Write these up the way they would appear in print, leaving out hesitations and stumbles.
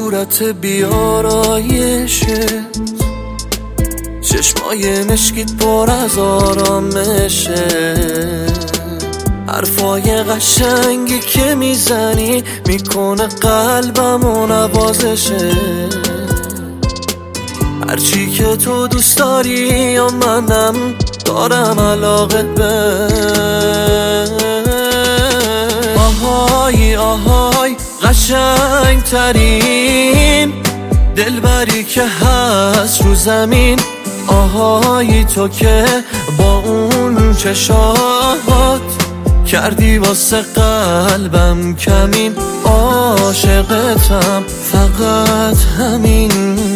صورت بیارایشه، چشمای مشکیت پر از آرامشه، حرفای قشنگی که میزنی میکنه قلبمو نوازشه. هرچی که تو دوست داری یا منم دارم علاقه به. آهای آهای قشنگ ترین دلبری که هست رو زمین. آهای تو که با اون چشات کردی واسه قلبم کمین. عاشقتم فقط همین.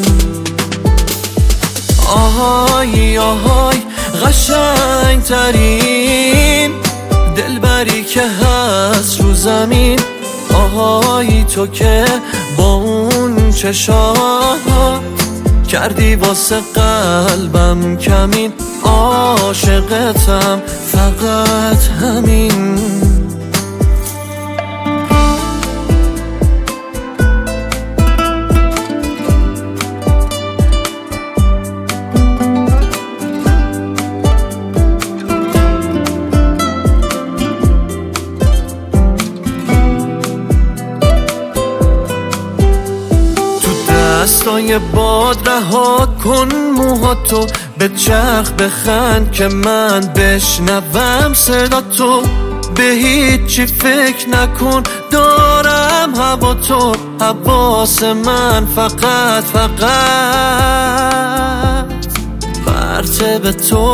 آهای آهای قشنگ ترین دلبری که هست رو زمین. آهای تو که با اون چشات کردی واسه قلبم کمین. عاشقتم فقط همین. دستای باد رها کن موهاتو، به چرخ بخند که من بشنوم صدا تو. به هیچی فکر نکن دارم هوا تو، حواس من فقط پرته به تو.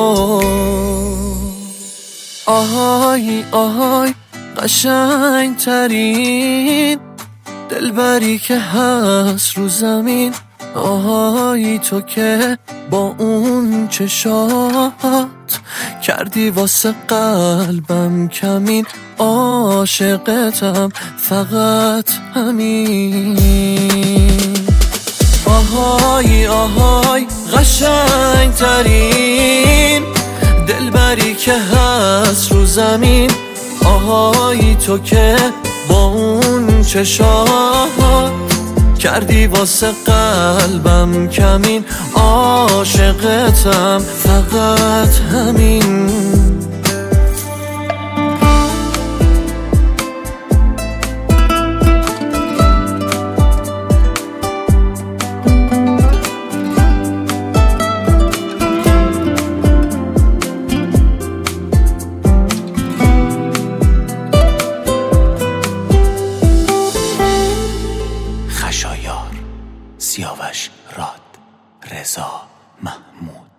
آهای آهای قشنگ ترین دلبری که هست رو زمین. آهای تو که با اون چشات کردی واسه قلبم کمین. عاشقتم فقط همین. آهای آهای قشنگ ترین دلبری که هست رو زمین. آهای تو که با اون چشات کردی واسه قلبم کمین. عاشقتم فقط همین. خشایار، سیاوش راد، رضا محمود.